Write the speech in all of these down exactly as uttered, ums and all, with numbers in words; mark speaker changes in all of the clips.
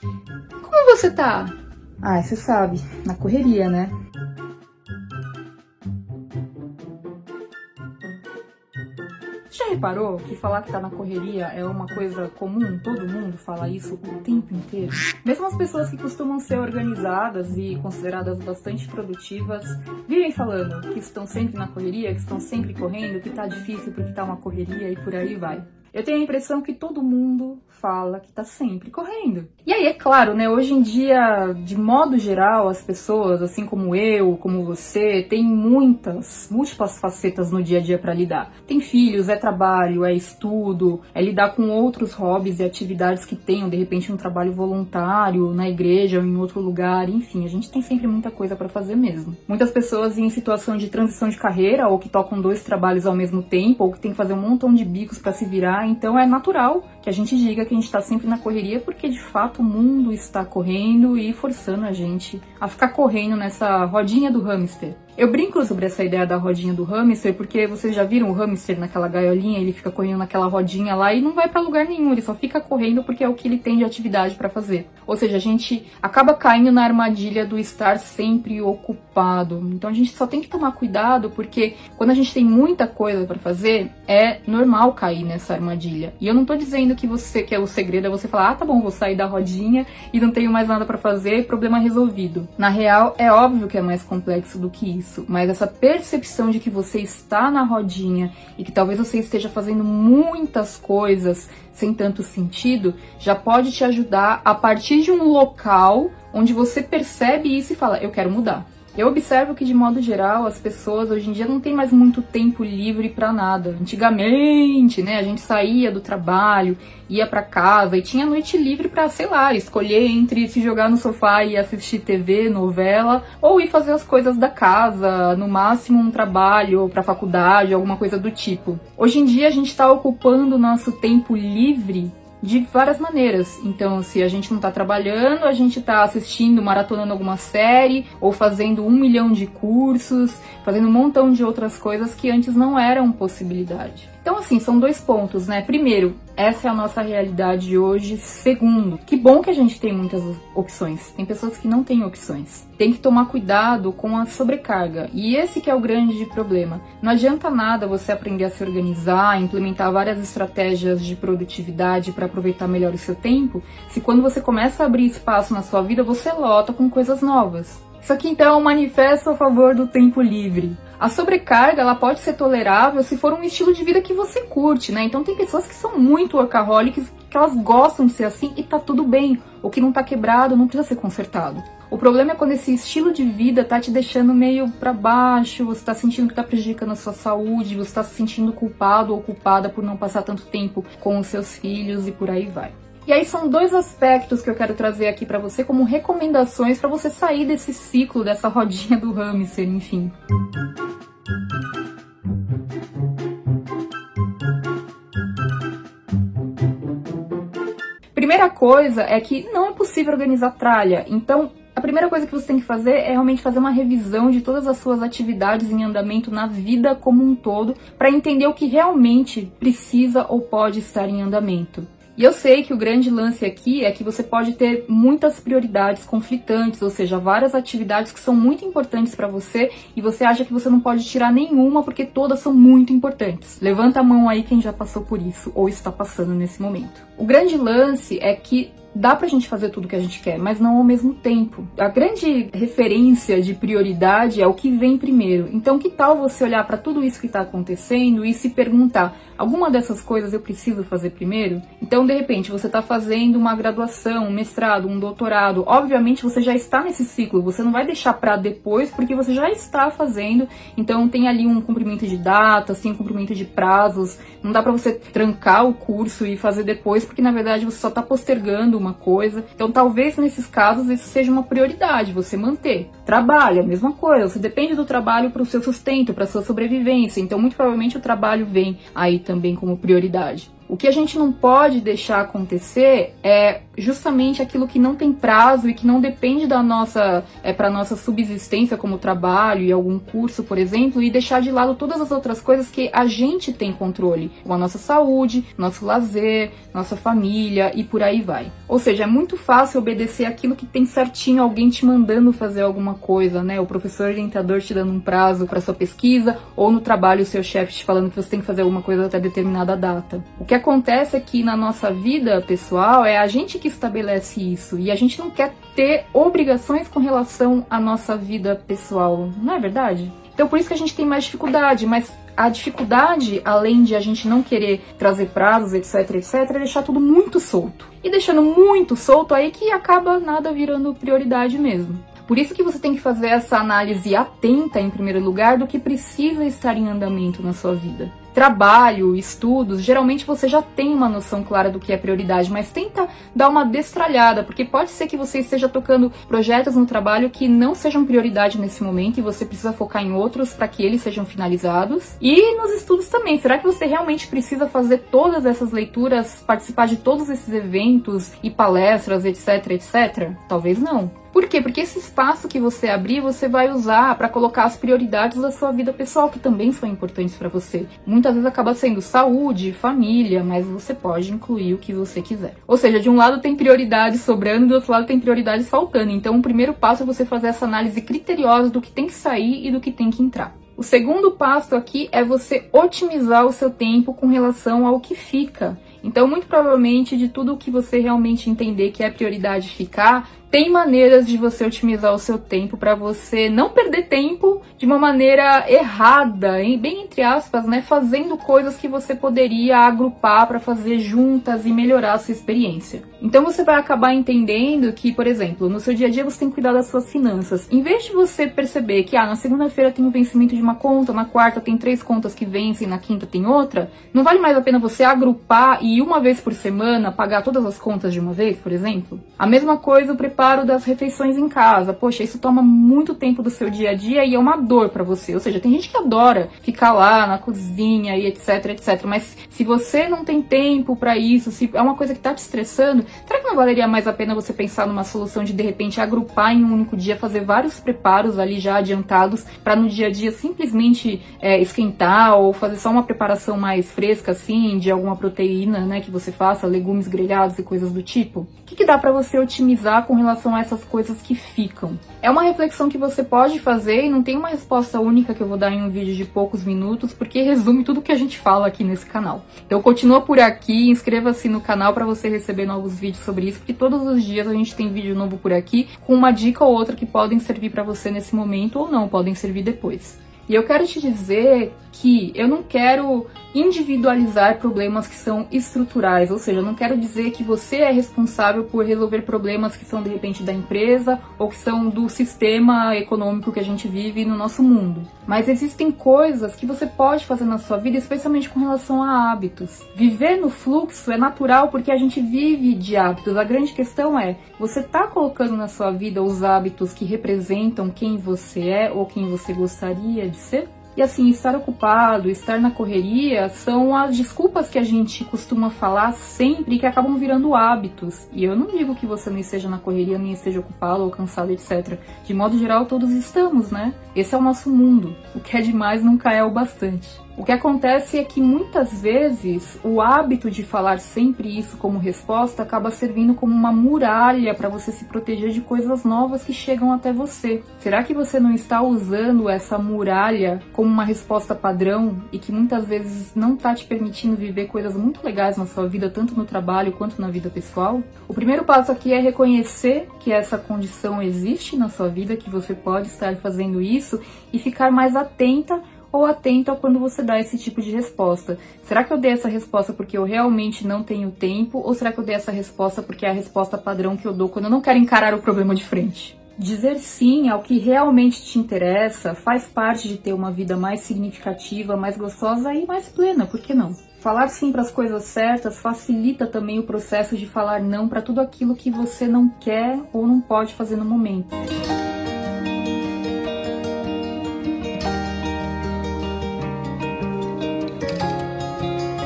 Speaker 1: Como você tá?
Speaker 2: Ah, você sabe, na correria, né?
Speaker 1: Já reparou que falar que tá na correria é uma coisa comum? Todo mundo fala isso o tempo inteiro? Mesmo as pessoas que costumam ser organizadas e consideradas bastante produtivas vivem falando que estão sempre na correria, que estão sempre correndo, que tá difícil porque tá uma correria e por aí vai. Eu tenho a impressão que todo mundo fala que tá sempre correndo. E aí, é claro, né, hoje em dia, de modo geral, as pessoas, assim como eu, como você, tem muitas, múltiplas facetas no dia a dia para lidar. Tem filhos, é trabalho, é estudo, é lidar com outros hobbies e atividades que tenham, de repente, um trabalho voluntário na igreja ou em outro lugar, enfim, a gente tem sempre muita coisa para fazer mesmo. Muitas pessoas em situação de transição de carreira, ou que tocam dois trabalhos ao mesmo tempo, ou que tem que fazer um montão de bicos para se virar. Então é natural que a gente diga que a gente está sempre na correria, porque de fato o mundo está correndo e forçando a gente a ficar correndo nessa rodinha do hamster. Eu brinco sobre essa ideia da rodinha do hamster, porque vocês já viram o hamster naquela gaiolinha, ele fica correndo naquela rodinha lá e não vai pra lugar nenhum, ele só fica correndo porque é o que ele tem de atividade pra fazer. Ou seja, a gente acaba caindo na armadilha do estar sempre ocupado. Então a gente só tem que tomar cuidado, porque quando a gente tem muita coisa pra fazer, é normal cair nessa armadilha. E eu não tô dizendo que você, que é o segredo é você falar, ah, tá bom, vou sair da rodinha e não tenho mais nada pra fazer, problema resolvido. Na real, é óbvio que é mais complexo do que isso. Mas essa percepção de que você está na rodinha e que talvez você esteja fazendo muitas coisas sem tanto sentido, já pode te ajudar a partir de um local onde você percebe isso e fala, eu quero mudar. Eu observo que, de modo geral, as pessoas hoje em dia não têm mais muito tempo livre pra nada. Antigamente, né, a gente saía do trabalho, ia pra casa e tinha noite livre pra, sei lá, escolher entre se jogar no sofá e assistir T V, novela, ou ir fazer as coisas da casa, no máximo um trabalho pra faculdade, alguma coisa do tipo. Hoje em dia a gente tá ocupando o nosso tempo livre de várias maneiras. Então, se a gente não tá trabalhando, a gente tá assistindo, maratonando alguma série, ou fazendo um milhão de cursos, fazendo um montão de outras coisas que antes não eram possibilidade. Então, assim, são dois pontos, né? Primeiro, essa é a nossa realidade hoje. Segundo, que bom que a gente tem muitas opções. Tem pessoas que não têm opções. Tem que tomar cuidado com a sobrecarga. E esse que é o grande problema. Não adianta nada você aprender a se organizar, implementar várias estratégias de produtividade para aproveitar melhor o seu tempo, se quando você começa a abrir espaço na sua vida, você lota com coisas novas. Isso aqui, então, é um manifesto a favor do tempo livre. A sobrecarga, ela pode ser tolerável se for um estilo de vida que você curte, né? Então tem pessoas que são muito workaholics, que elas gostam de ser assim e tá tudo bem. O que não tá quebrado não precisa ser consertado. O problema é quando esse estilo de vida tá te deixando meio pra baixo, você tá sentindo que tá prejudicando a sua saúde, você tá se sentindo culpado ou culpada por não passar tanto tempo com os seus filhos e por aí vai. E aí são dois aspectos que eu quero trazer aqui pra você como recomendações pra você sair desse ciclo, dessa rodinha do hamster, enfim. Primeira coisa é que não é possível organizar tralha, então a primeira coisa que você tem que fazer é realmente fazer uma revisão de todas as suas atividades em andamento na vida como um todo, para entender o que realmente precisa ou pode estar em andamento. E eu sei que o grande lance aqui é que você pode ter muitas prioridades conflitantes, ou seja, várias atividades que são muito importantes para você e você acha que você não pode tirar nenhuma porque todas são muito importantes. Levanta a mão aí quem já passou por isso ou está passando nesse momento. O grande lance é que dá pra gente fazer tudo que a gente quer, mas não ao mesmo tempo. A grande referência de prioridade é o que vem primeiro. Então, que tal você olhar pra tudo isso que tá acontecendo e se perguntar, alguma dessas coisas eu preciso fazer primeiro? Então, de repente, você tá fazendo uma graduação, um mestrado, um doutorado. Obviamente, você já está nesse ciclo. Você não vai deixar pra depois, porque você já está fazendo. Então, tem ali um cumprimento de datas, tem um cumprimento de prazos. Não dá pra você trancar o curso e fazer depois, porque, na verdade, você só tá postergando uma coisa. Então, talvez nesses casos isso seja uma prioridade, você manter. Trabalho, a mesma coisa, você depende do trabalho para o seu sustento, para a sua sobrevivência, então muito provavelmente o trabalho vem aí também como prioridade. O que a gente não pode deixar acontecer é justamente aquilo que não tem prazo e que não depende da nossa, é, para nossa subsistência como trabalho e algum curso, por exemplo, e deixar de lado todas as outras coisas que a gente tem controle, como a nossa saúde, nosso lazer, nossa família e por aí vai. Ou seja, é muito fácil obedecer aquilo que tem certinho, alguém te mandando fazer alguma coisa, né? O professor orientador te dando um prazo para sua pesquisa, ou no trabalho o seu chefe te falando que você tem que fazer alguma coisa até determinada data. O que acontece é que na nossa vida pessoal é a gente que estabelece isso, e a gente não quer ter obrigações com relação à nossa vida pessoal, não é verdade? Então por isso que a gente tem mais dificuldade, mas a dificuldade, além de a gente não querer trazer prazos, etc, etc, é deixar tudo muito solto. E deixando muito solto, aí que acaba nada virando prioridade mesmo. Por isso que você tem que fazer essa análise atenta, em primeiro lugar, do que precisa estar em andamento na sua vida. Trabalho, estudos, geralmente você já tem uma noção clara do que é prioridade, mas tenta dar uma destralhada, porque pode ser que você esteja tocando projetos no trabalho que não sejam prioridade nesse momento e você precisa focar em outros para que eles sejam finalizados. E nos estudos também, será que você realmente precisa fazer todas essas leituras, participar de todos esses eventos e palestras, etc, etcétera? Talvez não. Por quê? Porque esse espaço que você abrir, você vai usar para colocar as prioridades da sua vida pessoal, que também são importantes para você. Muitas vezes acaba sendo saúde, família, mas você pode incluir o que você quiser. Ou seja, de um lado tem prioridades sobrando, do outro lado tem prioridades faltando. Então o primeiro passo é você fazer essa análise criteriosa do que tem que sair e do que tem que entrar. O segundo passo aqui é você otimizar o seu tempo com relação ao que fica. Então, muito provavelmente, de tudo o que você realmente entender que é prioridade ficar, tem maneiras de você otimizar o seu tempo para você não perder tempo de uma maneira errada, bem entre aspas, né? Fazendo coisas que você poderia agrupar para fazer juntas e melhorar a sua experiência. Então você vai acabar entendendo que, por exemplo, no seu dia a dia você tem que cuidar das suas finanças. Em vez de você perceber que ah, na segunda-feira tem o vencimento de uma conta, na quarta tem três contas que vencem, na quinta tem outra, não vale mais a pena você agrupar e uma vez por semana pagar todas as contas de uma vez, por exemplo? A mesma coisa o preparo das refeições em casa. Poxa, isso toma muito tempo do seu dia a dia e é uma dor pra você. Ou seja, tem gente que adora ficar lá na cozinha e etc, etc. Mas se você não tem tempo pra isso, se é uma coisa que tá te estressando, será que não valeria mais a pena você pensar numa solução de, de repente, agrupar em um único dia, fazer vários preparos ali já adiantados pra no dia a dia simplesmente é, esquentar ou fazer só uma preparação mais fresca, assim, de alguma proteína, né, que você faça, legumes grelhados e coisas do tipo? O que, que dá pra você otimizar com relação a essas coisas que ficam? É uma reflexão que você pode fazer e não tem uma resposta única que eu vou dar em um vídeo de poucos minutos, porque resume tudo que a gente fala aqui nesse canal. Então continua por aqui, inscreva-se no canal para você receber novos vídeos sobre isso, porque todos os dias a gente tem vídeo novo por aqui, com uma dica ou outra que podem servir para você nesse momento ou não, podem servir depois. E eu quero te dizer que eu não quero individualizar problemas que são estruturais, ou seja, eu não quero dizer que você é responsável por resolver problemas que são de repente da empresa ou que são do sistema econômico que a gente vive no nosso mundo. Mas existem coisas que você pode fazer na sua vida, especialmente com relação a hábitos. Viver no fluxo é natural porque a gente vive de hábitos. A grande questão é, você está colocando na sua vida os hábitos que representam quem você é ou quem você gostaria de ser? E assim, estar ocupado, estar na correria são as desculpas que a gente costuma falar sempre e que acabam virando hábitos. E eu não digo que você não esteja na correria, nem esteja ocupado ou cansado, etcétera. De modo geral, todos estamos, né? Esse é o nosso mundo. O que é demais nunca é o bastante. O que acontece é que muitas vezes o hábito de falar sempre isso como resposta acaba servindo como uma muralha para você se proteger de coisas novas que chegam até você. Será que você não está usando essa muralha como uma resposta padrão e que muitas vezes não está te permitindo viver coisas muito legais na sua vida, tanto no trabalho quanto na vida pessoal? O primeiro passo aqui é reconhecer que essa condição existe na sua vida, que você pode estar fazendo isso e ficar mais atenta ou atento a quando você dá esse tipo de resposta. Será que eu dei essa resposta porque eu realmente não tenho tempo? Ou será que eu dei essa resposta porque é a resposta padrão que eu dou quando eu não quero encarar o problema de frente? Dizer sim ao que realmente te interessa faz parte de ter uma vida mais significativa, mais gostosa e mais plena, por que não? Falar sim para as coisas certas facilita também o processo de falar não para tudo aquilo que você não quer ou não pode fazer no momento. E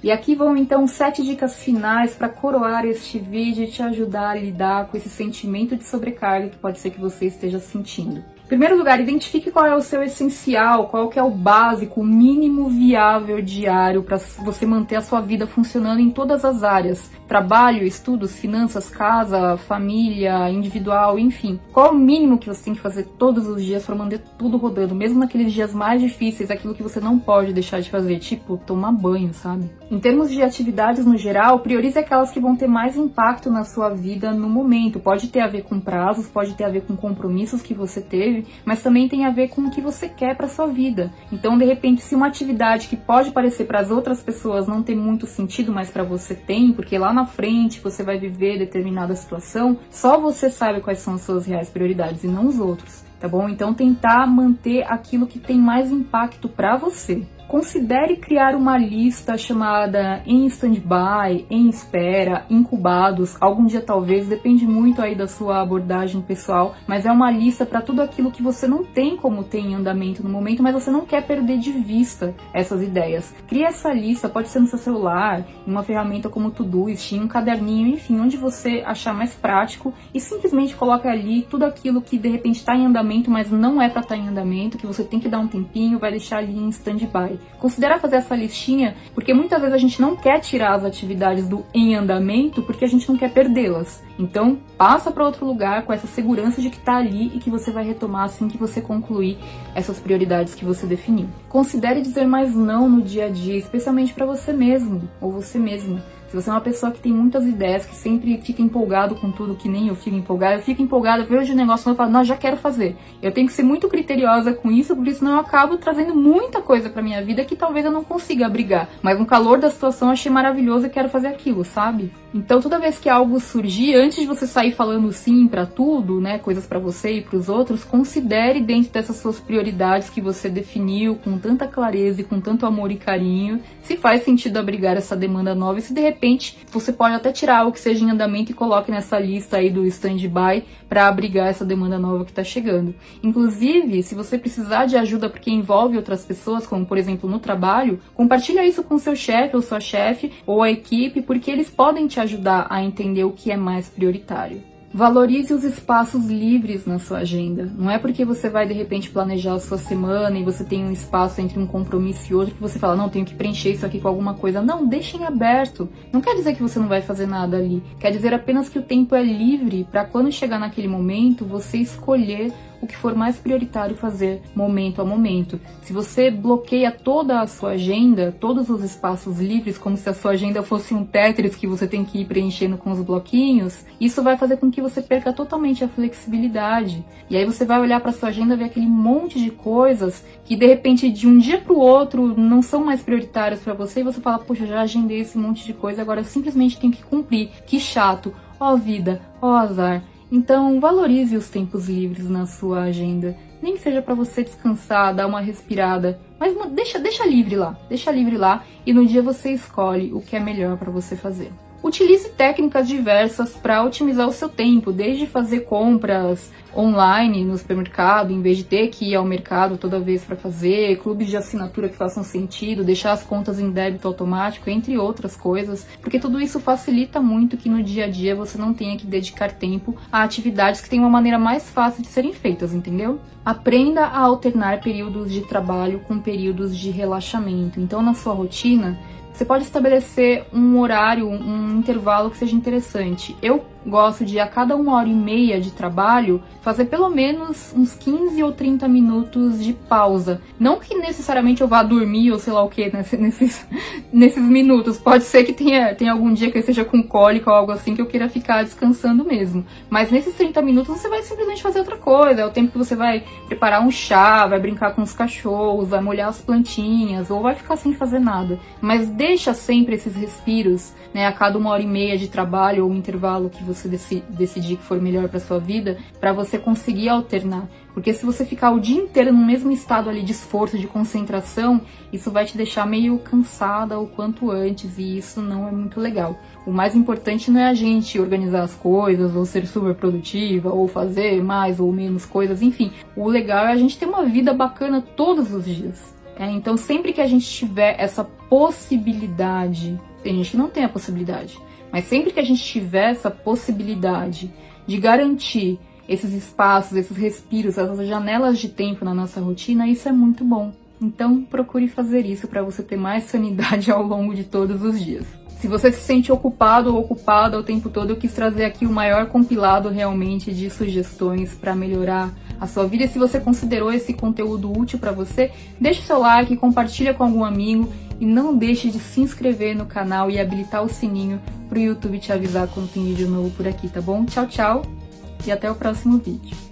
Speaker 1: E aqui vão então sete dicas finais para coroar este vídeo e te ajudar a lidar com esse sentimento de sobrecarga que pode ser que você esteja sentindo. Em primeiro lugar, identifique qual é o seu essencial, qual que é o básico, o mínimo viável diário para você manter a sua vida funcionando em todas as áreas. Trabalho, estudos, finanças, casa, família, individual, enfim. Qual é o mínimo que você tem que fazer todos os dias para manter tudo rodando, mesmo naqueles dias mais difíceis, aquilo que você não pode deixar de fazer, tipo tomar banho, sabe? Em termos de atividades no geral, priorize aquelas que vão ter mais impacto na sua vida no momento. Pode ter a ver com prazos, pode ter a ver com compromissos que você teve, mas também tem a ver com o que você quer para sua vida. Então, de repente, se uma atividade que pode parecer para as outras pessoas não ter muito sentido, mas para você tem, porque lá na frente você vai viver determinada situação, só você sabe quais são as suas reais prioridades e não os outros, tá bom? Então, tentar manter aquilo que tem mais impacto para você. Considere criar uma lista chamada em stand-by, em espera, incubados, algum dia talvez, depende muito aí da sua abordagem pessoal, mas é uma lista para tudo aquilo que você não tem como ter em andamento no momento, mas você não quer perder de vista essas ideias. Crie essa lista, pode ser no seu celular, em uma ferramenta como Todoist, em um caderninho, enfim, onde você achar mais prático e simplesmente coloque ali tudo aquilo que de repente está em andamento, mas não é para estar em andamento, que você tem que dar um tempinho, vai deixar ali em stand-by. Considera fazer essa listinha, porque muitas vezes a gente não quer tirar as atividades do em andamento porque a gente não quer perdê-las. Então, passa para outro lugar com essa segurança de que está ali e que você vai retomar assim que você concluir essas prioridades que você definiu. Considere dizer mais não no dia a dia, especialmente para você mesmo ou você mesma. Se você é uma pessoa que tem muitas ideias, que sempre fica empolgado com tudo, que nem eu fico empolgada, eu fico empolgada, vejo o negócio e falo, não, já quero fazer. Eu tenho que ser muito criteriosa com isso, porque senão eu acabo trazendo muita coisa pra minha vida que talvez eu não consiga abrigar. Mas no calor da situação eu achei maravilhoso e quero fazer aquilo, sabe? Então toda vez que algo surgir, antes de você sair falando sim pra tudo, né, coisas pra você e pros outros, considere dentro dessas suas prioridades que você definiu com tanta clareza e com tanto amor e carinho, se faz sentido abrigar essa demanda nova e se de repente você pode até tirar algo que seja em andamento e coloque nessa lista aí do stand-by para abrigar essa demanda nova que está chegando. Inclusive, se você precisar de ajuda porque envolve outras pessoas, como por exemplo no trabalho, compartilha isso com seu chefe ou sua chefe ou a equipe, porque eles podem te ajudar a entender o que é mais prioritário. Valorize os espaços livres na sua agenda. Não é porque você vai de repente planejar a sua semana e você tem um espaço entre um compromisso e outro que você fala, não, tenho que preencher isso aqui com alguma coisa. Não, deixem aberto. Não quer dizer que você não vai fazer nada ali. Quer dizer apenas que o tempo é livre para quando chegar naquele momento você escolher o que for mais prioritário fazer momento a momento. Se você bloqueia toda a sua agenda, todos os espaços livres, como se a sua agenda fosse um Tetris que você tem que ir preenchendo com os bloquinhos, isso vai fazer com que você perca totalmente a flexibilidade. E aí você vai olhar para sua agenda e ver aquele monte de coisas que de repente de um dia para o outro não são mais prioritárias para você e você fala, poxa, já agendei esse monte de coisa, agora eu simplesmente tenho que cumprir. Que chato. Ó vida, ó azar. Então, valorize os tempos livres na sua agenda. Nem que seja para você descansar, dar uma respirada, mas deixa, deixa livre lá, deixa livre lá e no dia você escolhe o que é melhor para você fazer. Utilize técnicas diversas para otimizar o seu tempo, desde fazer compras online no supermercado, em vez de ter que ir ao mercado toda vez para fazer, clubes de assinatura que façam sentido, deixar as contas em débito automático, entre outras coisas, porque tudo isso facilita muito que no dia a dia você não tenha que dedicar tempo a atividades que têm uma maneira mais fácil de serem feitas, entendeu? Aprenda a alternar períodos de trabalho com períodos de relaxamento. Então, na sua rotina, você pode estabelecer um horário, um intervalo que seja interessante. Eu gosto de, a cada uma hora e meia de trabalho, fazer pelo menos uns quinze ou trinta minutos de pausa. Não que necessariamente eu vá dormir ou sei lá o que nesses, nesses minutos. Pode ser que tenha, tenha algum dia que eu esteja com cólica ou algo assim que eu queira ficar descansando mesmo. Mas nesses trinta minutos você vai simplesmente fazer outra coisa. É o tempo que você vai preparar um chá, vai brincar com os cachorros, vai molhar as plantinhas ou vai ficar sem fazer nada. Mas deixa sempre esses respiros, né, a cada uma hora e meia de trabalho ou um intervalo que você decidir que for melhor para sua vida, para você conseguir alternar. Porque se você ficar o dia inteiro no mesmo estado ali de esforço, de concentração, isso vai te deixar meio cansada o quanto antes, e isso não é muito legal. O mais importante não é a gente organizar as coisas, ou ser super produtiva, ou fazer mais ou menos coisas, enfim. O legal é a gente ter uma vida bacana todos os dias. É, então, sempre que a gente tiver essa possibilidade, tem gente que não tem a possibilidade, mas sempre que a gente tiver essa possibilidade de garantir esses espaços, esses respiros, essas janelas de tempo na nossa rotina, isso é muito bom. Então, procure fazer isso para você ter mais sanidade ao longo de todos os dias. Se você se sente ocupado ou ocupada o tempo todo, eu quis trazer aqui o maior compilado realmente de sugestões para melhorar a sua vida. E se você considerou esse conteúdo útil para você, deixe seu like, compartilha com algum amigo e não deixe de se inscrever no canal e habilitar o sininho para o YouTube te avisar quando tem vídeo novo por aqui, tá bom? Tchau, tchau e até o próximo vídeo.